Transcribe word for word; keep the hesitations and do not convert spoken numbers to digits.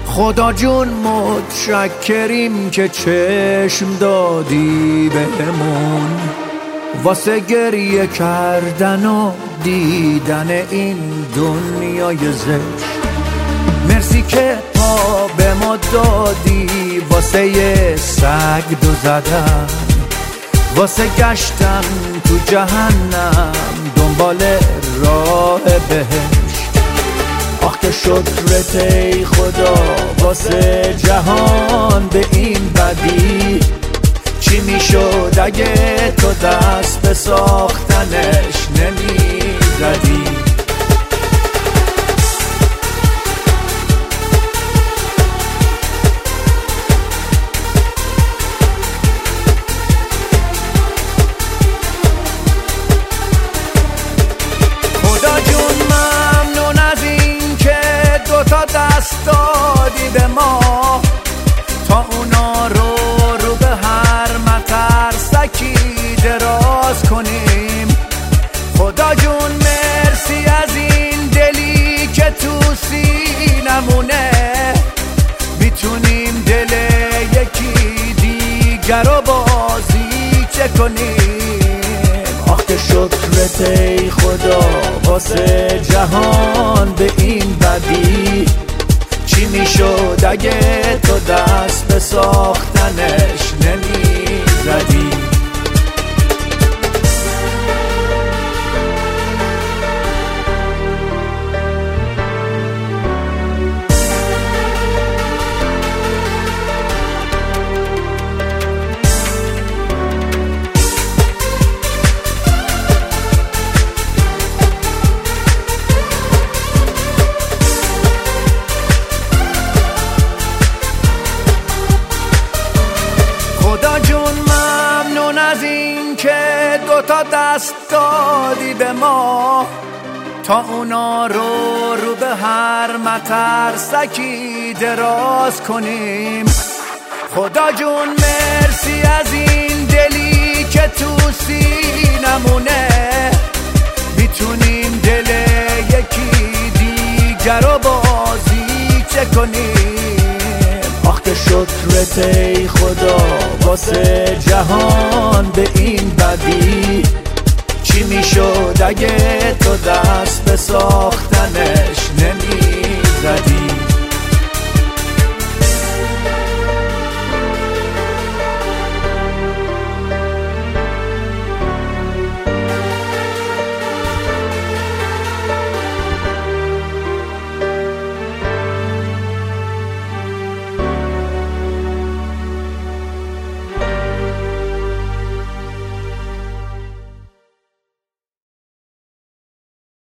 خدا جون متشکریم که چشم دادی بهمون واسه گریه کردن و دیدن این دنیای زشت. مرسی که پا به ما دادی واسه یه سگ دو زدن، واسه گشتن تو جهنم دنبال راه بهشت. آخ که شکرت ای خدا واسه جهان به این بدی. چی میشد اگه تو دست به ساختنش نمیزدی؟ خدا جون ممنون از این که دوتا دست دادی به ما تا اونا رو رو به هر مترسکی دراز کنیم. خدا جون مرسی از این دلی که تو سینمونه میتونیم دل یکی دیگر رو بازی چه کنیم. آخ که شکرت ای خدا واسه جهان به این بدی. چی میشد اگه تو دست به ساختنش نمیزدی؟ خدا جون ممنون از این که دوتا دست دادی به ما تا اونا رو رو به هر مترسکی دراز کنیم. خدا جون مرسی از این دلی که تو سینمونه میتونیم دل یکی دیگر رو بازی چه کنیم. آخ که شکرت ای خدا واسه جهان به این بدی. چی میشد اگه تو دست به ساختنش نمیزدی؟